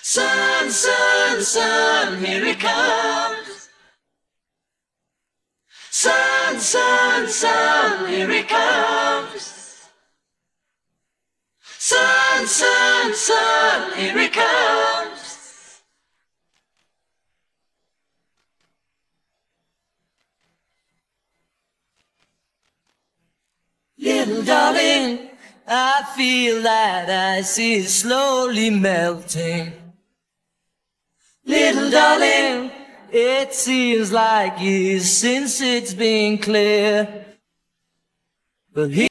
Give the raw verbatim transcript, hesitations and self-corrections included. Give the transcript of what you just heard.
Sun, sun, sun, here it comes. Sun, sun, sun, here it comes. Sun, sun, sun, here it comes. Little darling, I feel that ice is slowly melting. Little darling, it seems like years since it's been clear, but here